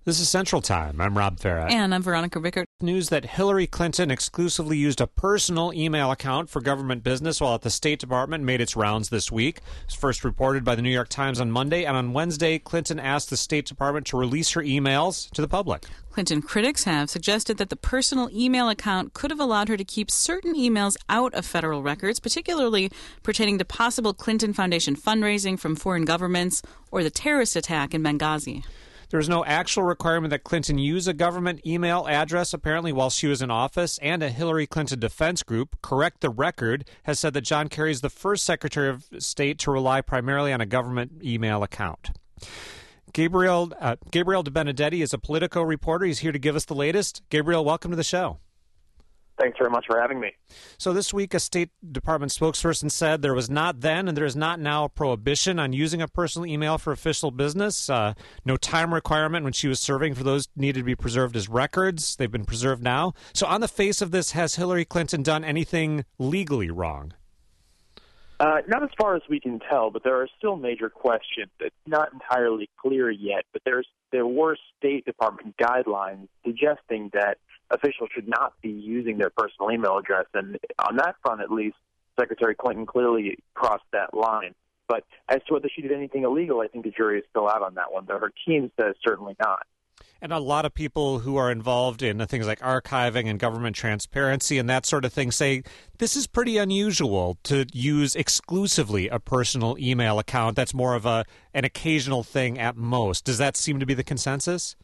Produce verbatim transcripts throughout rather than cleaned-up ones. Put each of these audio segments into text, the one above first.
This is Central Time. I'm Rob Farrett. And I'm Veronica Rickert. News that Hillary Clinton exclusively used a personal email account for government business while at the State Department made its rounds this week. It was first reported by the New York Times on Monday, and on Wednesday, Clinton asked the State Department to release her emails to the public. Clinton critics have suggested that the personal email account could have allowed her to keep certain emails out of federal records, particularly pertaining to possible Clinton Foundation fundraising from foreign governments or the terrorist attack in Benghazi. There was no actual requirement that Clinton use a government email address, apparently, while she was in office, and a Hillary Clinton defense group, Correct the Record, has said that John Kerry is the first Secretary of State to rely primarily on a government email account. Gabriel uh, Gabriel De Benedetti is a Politico reporter. He's here to give us the latest. Gabriel, welcome to the show. Thanks very much for having me. So this week, a State Department spokesperson said there was not then and there is not now a prohibition on using a personal email for official business. Uh, no time requirement when she was serving for those needed to be preserved as records. They've been preserved now. So on the face of this, has Hillary Clinton done anything legally wrong? Uh, not as far as we can tell, but there are still major questions. It's not entirely clear yet, but there's there were State Department guidelines suggesting that officials should not be using their personal email address. And on that front, at least, Secretary Clinton clearly crossed that line. But as to whether she did anything illegal, I think the jury is still out on that one, though her team says certainly not. And a lot of people who are involved in things like archiving and government transparency and that sort of thing say this is pretty unusual to use exclusively a personal email account. That's more of a an occasional thing at most. Does that seem to be the consensus?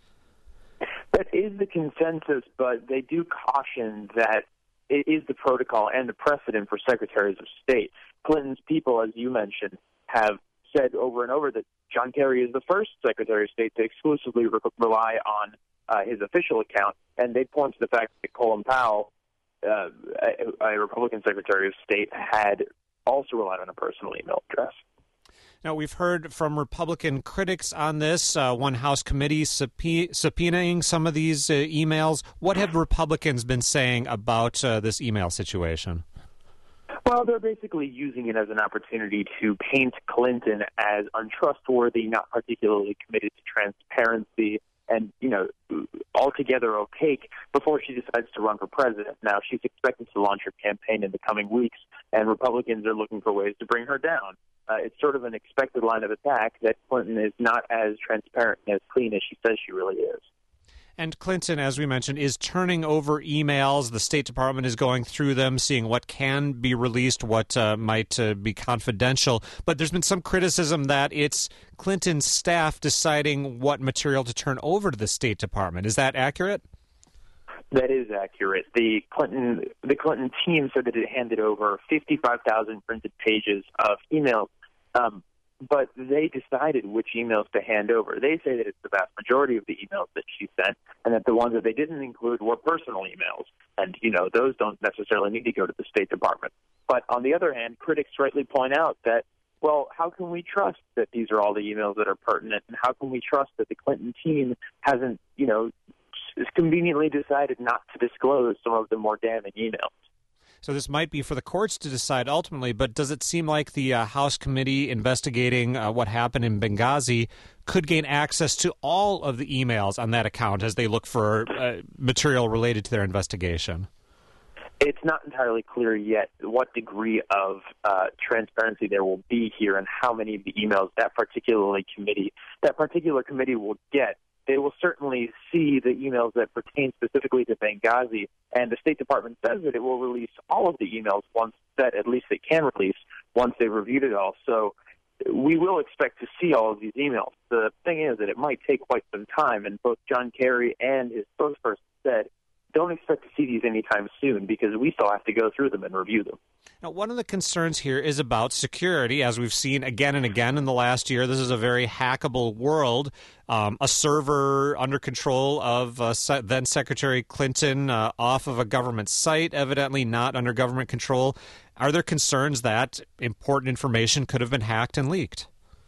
That is the consensus, but they do caution that it is the protocol and the precedent for secretaries of state. Clinton's people, as you mentioned, have said over and over that John Kerry is the first Secretary of State to exclusively re- rely on uh, his official account, and they point to the fact that Colin Powell, uh, a, a Republican Secretary of State, had also relied on a personal email address. Now, we've heard from Republican critics on this, uh, one House committee subpoena- subpoenaing some of these uh, emails. What have Republicans been saying about uh, this email situation? Well, they're basically using it as an opportunity to paint Clinton as untrustworthy, not particularly committed to transparency, and, you know, altogether opaque before she decides to run for president. Now, she's expected to launch her campaign in the coming weeks, and Republicans are looking for ways to bring her down. Uh, it's sort of an expected line of attack that Clinton is not as transparent and as clean as she says she really is. And Clinton, as we mentioned, is turning over emails. The State Department is going through them, seeing what can be released, what uh, might uh, be confidential. But there's been some criticism that it's Clinton's staff deciding what material to turn over to the State Department. Is that accurate? That is accurate. The Clinton the Clinton team said that it handed over fifty-five thousand printed pages of emails, um, but they decided which emails to hand over. They say that it's the vast majority of the emails that she sent, and that the ones that they didn't include were personal emails. And, you know, those don't necessarily need to go to the State Department. But on the other hand, critics rightly point out that, well, how can we trust that these are all the emails that are pertinent, and how can we trust that the Clinton team hasn't, you know, conveniently decided not to disclose some of the more damning emails? So this might be for the courts to decide ultimately, but does it seem like the uh, House committee investigating uh, what happened in Benghazi could gain access to all of the emails on that account as they look for uh, material related to their investigation? It's not entirely clear yet what degree of uh, transparency there will be here and how many of the emails that particularly committee that particular committee will get. They will certainly see the emails that pertain specifically to Benghazi, and the State Department says that it will release all of the emails once that at least it can release once they've reviewed it all. So we will expect to see all of these emails. The thing is that it might take quite some time, and both John Kerry and his spokesperson said, don't expect to see these anytime soon because we still have to go through them and review them. Now, one of the concerns here is about security, as we've seen again and again in the last year. This is a very hackable world. Um, a server under control of uh, then Secretary Clinton uh, off of a government site, evidently not under government control. Are there concerns that important information could have been hacked and leaked?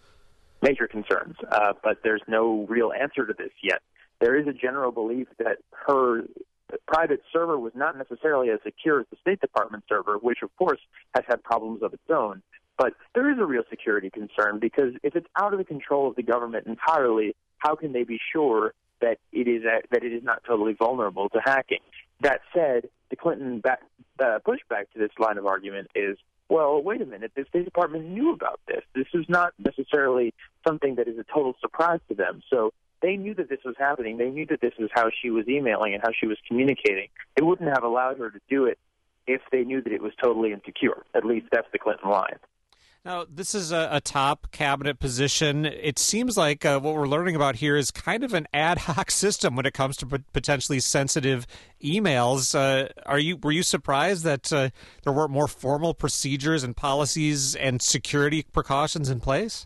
Major concerns, uh, but there's no real answer to this yet. There is a general belief that her private server was not necessarily as secure as the State Department server, which, of course, has had problems of its own. But there is a real security concern because if it's out of the control of the government entirely, how can they be sure that it is a, that it is not totally vulnerable to hacking. That said, the Clinton back, uh, pushback to this line of argument is, well, wait a minute, the State Department knew about this. This is not necessarily something that is a total surprise to them. So they knew that this was happening. They knew that this is how she was emailing and how she was communicating. They wouldn't have allowed her to do it if they knew that it was totally insecure. At least that's the Clinton line. Now, this is a, a top cabinet position. It seems like uh, what we're learning about here is kind of an ad hoc system when it comes to p- potentially sensitive emails. Uh, are you were you surprised that uh, there weren't more formal procedures and policies and security precautions in place?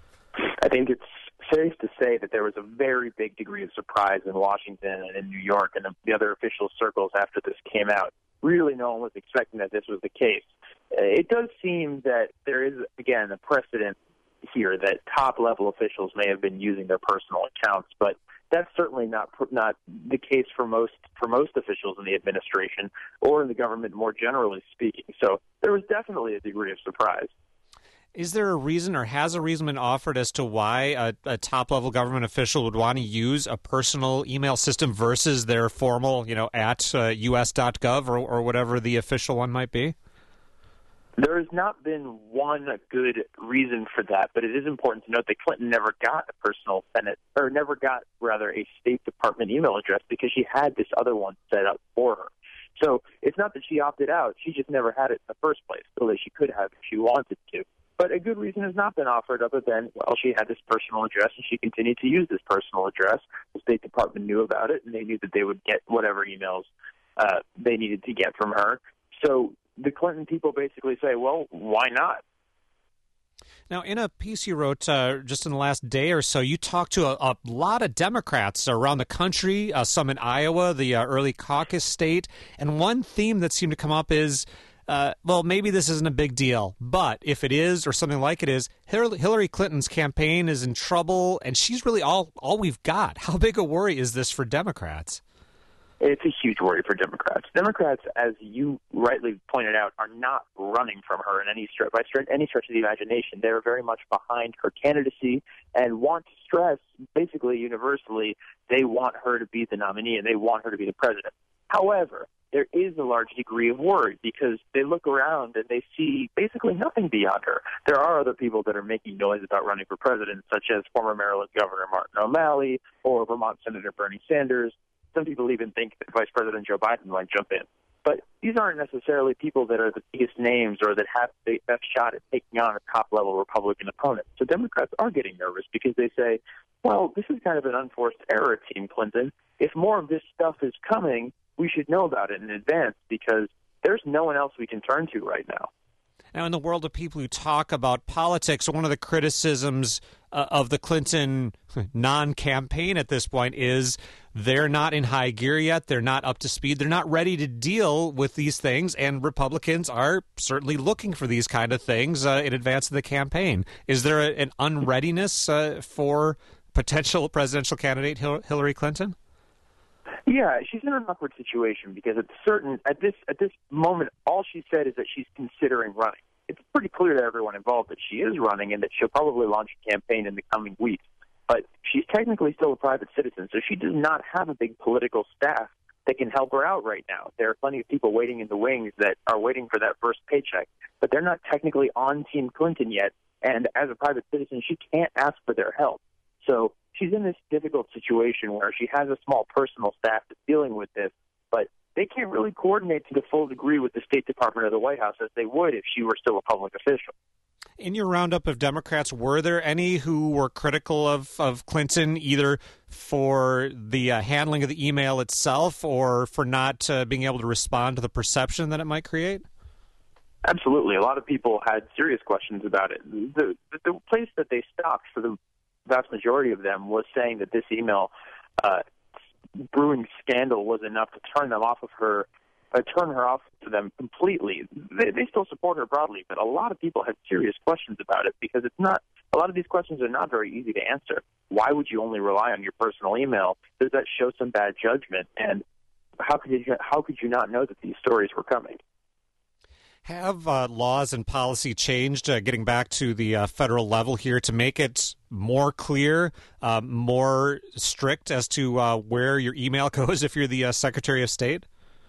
I think it's safe to say that there was a very big degree of surprise in Washington and in New York and the other official circles after this came out. Really, no one was expecting that this was the case. It does seem that there is, again, a precedent here that top-level officials may have been using their personal accounts, but that's certainly not not the case for most for most officials in the administration or in the government more generally speaking. So there was definitely a degree of surprise. Is there a reason or has a reason been offered as to why a, a top-level government official would want to use a personal email system versus their formal, you know, at uh, U S dot gov or, or whatever the official one might be? There has not been one good reason for that, but it is important to note that Clinton never got a personal Senate, or never got, rather, a State Department email address because she had this other one set up for her. So it's not that she opted out. She just never had it in the first place, so that she could have if she wanted to. But a good reason has not been offered other than, well, she had this personal address and she continued to use this personal address. The State Department knew about it, and they knew that they would get whatever emails uh, they needed to get from her. So the Clinton people basically say, well, why not? Now, in a piece you wrote uh, just in the last day or so, you talked to a, a lot of Democrats around the country, uh, some in Iowa, the uh, early caucus state, and one theme that seemed to come up is, uh, well, maybe this isn't a big deal, but if it is, or something like it is, Hillary Clinton's campaign is in trouble, and she's really all, all we've got. How big a worry is this for Democrats? It's a huge worry for Democrats. Democrats, as you rightly pointed out, are not running from her in any stretch, by stretch, any stretch of the imagination. They're very much behind her candidacy and want to stress, basically universally, they want her to be the nominee and they want her to be the president. However, there is a large degree of worry because they look around and they see basically nothing beyond her. There are other people that are making noise about running for president, such as former Maryland Governor Martin O'Malley or Vermont Senator Bernie Sanders. Some people even think that Vice President Joe Biden might jump in. But these aren't necessarily people that are the biggest names or that have the best shot at taking on a top-level Republican opponent. So Democrats are getting nervous because they say, well, this is kind of an unforced error, Team Clinton. If more of this stuff is coming, we should know about it in advance because there's no one else we can turn to right now. Now, in the world of people who talk about politics, one of the criticisms uh, of the Clinton non-campaign at this point is they're not in high gear yet. They're not up to speed. They're not ready to deal with these things, and Republicans are certainly looking for these kind of things uh, in advance of the campaign. Is there a, an unreadiness uh, for potential presidential candidate Hillary Clinton? Yeah, she's in an awkward situation because at certain at this at this moment, all she said is that she's considering running. It's pretty clear to everyone involved that she is running and that she'll probably launch a campaign in the coming weeks. But she's technically still a private citizen, so she does not have a big political staff that can help her out right now. There are plenty of people waiting in the wings that are waiting for that first paycheck, but they're not technically on Team Clinton yet. And as a private citizen, she can't ask for their help. So she's in this difficult situation where she has a small personal staff that's dealing with this, but they can't really coordinate to the full degree with the State Department or the White House as they would if she were still a public official. In your roundup of Democrats, were there any who were critical of, of Clinton, either for the uh, handling of the email itself or for not uh, being able to respond to the perception that it might create? Absolutely. A lot of people had serious questions about it. The, the place that they stopped for the vast majority of them was saying that this email uh, brewing scandal was enough to turn them off of her, uh, turn her off to them completely. They, they still support her broadly, but a lot of people had serious questions about it because it's not. A lot of these questions are not very easy to answer. Why would you only rely on your personal email? Does that show some bad judgment? And how could you how could you not know that these stories were coming? Have uh, laws and policy changed, uh, getting back to the uh, federal level here, to make it more clear, uh, more strict as to uh, where your email goes if you're the uh, Secretary of State?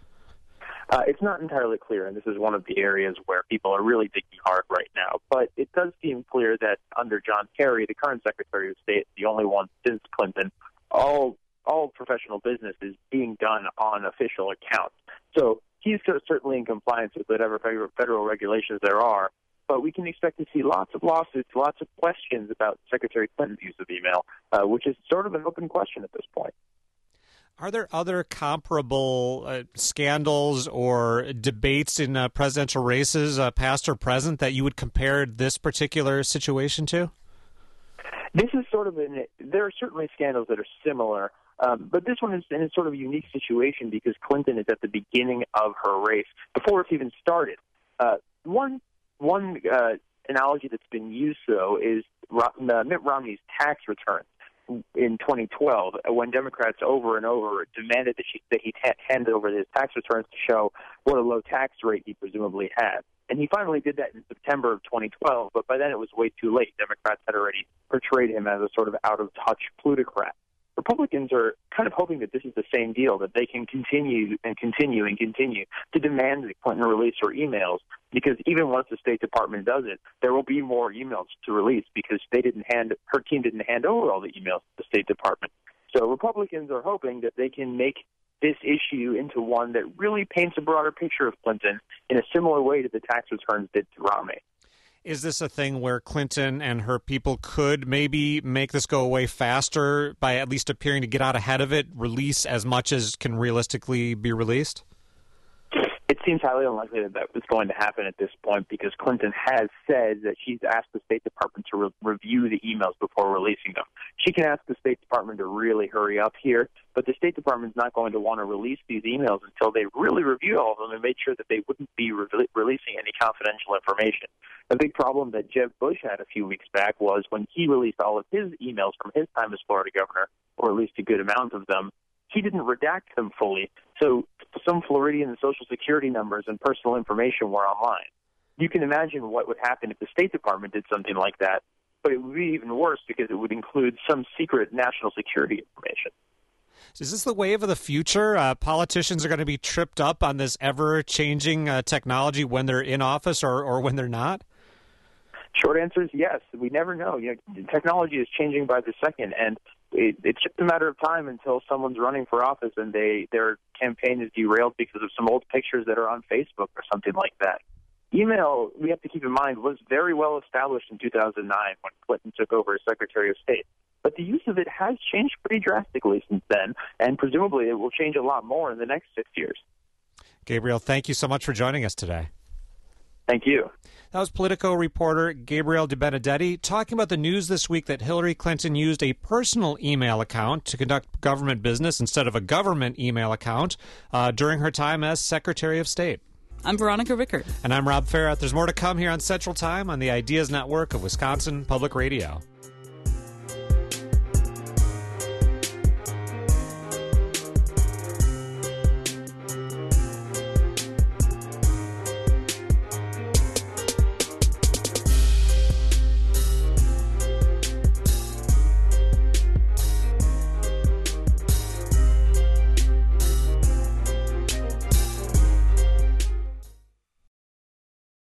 Uh, it's not entirely clear, and this is one of the areas where people are really digging hard right now. But it does seem clear that under John Kerry, the current Secretary of State, the only one since Clinton, all all professional business is being done on official accounts. So he's certainly in compliance with whatever federal regulations there are, but we can expect to see lots of lawsuits, lots of questions about Secretary Clinton's use of email, uh, which is sort of an open question at this point. Are there other comparable uh, scandals or debates in uh, presidential races, uh, past or present, that you would compare this particular situation to? This is sort of an, there are certainly scandals that are similar, um, but this one is in a sort of unique situation because Clinton is at the beginning of her race, before it's even started. Uh, one one uh, analogy that's been used, though, is uh, Mitt Romney's tax returns in twenty twelve, when Democrats over and over demanded that, she, that he t- hand over his tax returns to show what a low tax rate he presumably had. And he finally did that in September of twenty twelve, but by then it was way too late. Democrats had already portrayed him as a sort of out-of-touch plutocrat. Republicans are kind of hoping that this is the same deal, that they can continue and continue and continue to demand that Clinton release her emails, because even once the State Department does it, there will be more emails to release because they didn't hand her team didn't hand over all the emails to the State Department. So Republicans are hoping that they can make this issue into one that really paints a broader picture of Clinton in a similar way to the tax returns did to Romney. Is this a thing where Clinton and her people could maybe make this go away faster by at least appearing to get out ahead of it, release as much as can realistically be released? It seems highly unlikely that that was going to happen at this point because Clinton has said that she's asked the State Department to re- review the emails before releasing them. She can ask the State Department to really hurry up here, but the State Department's not going to want to release these emails until they really review all of them and make sure that they wouldn't be re- releasing any confidential information. A big problem that Jeb Bush had a few weeks back was when he released all of his emails from his time as Florida governor, or at least a good amount of them, he didn't redact them fully, so some Floridian Social Security numbers and personal information were online. You can imagine what would happen if the State Department did something like that, but it would be even worse because it would include some secret national security information. Is this the wave of the future? Uh, politicians are going to be tripped up on this ever-changing uh, technology when they're in office or, or when they're not? Short answer is yes. We never know. You know, technology is changing by the second, and it, it's just a matter of time until someone's running for office and they their campaign is derailed because of some old pictures that are on Facebook or something like that. Email, we have to keep in mind, was very well established in two thousand nine when Clinton took over as Secretary of State. But the use of it has changed pretty drastically since then, and presumably it will change a lot more in the next six years. Gabriel, thank you so much for joining us today. Thank you. That was Politico reporter Gabriel DeBenedetti talking about the news this week that Hillary Clinton used a personal email account to conduct government business instead of a government email account uh, during her time as Secretary of State. I'm Veronica Rickert. And I'm Rob Farrett. There's more to come here on Central Time on the Ideas Network of Wisconsin Public Radio.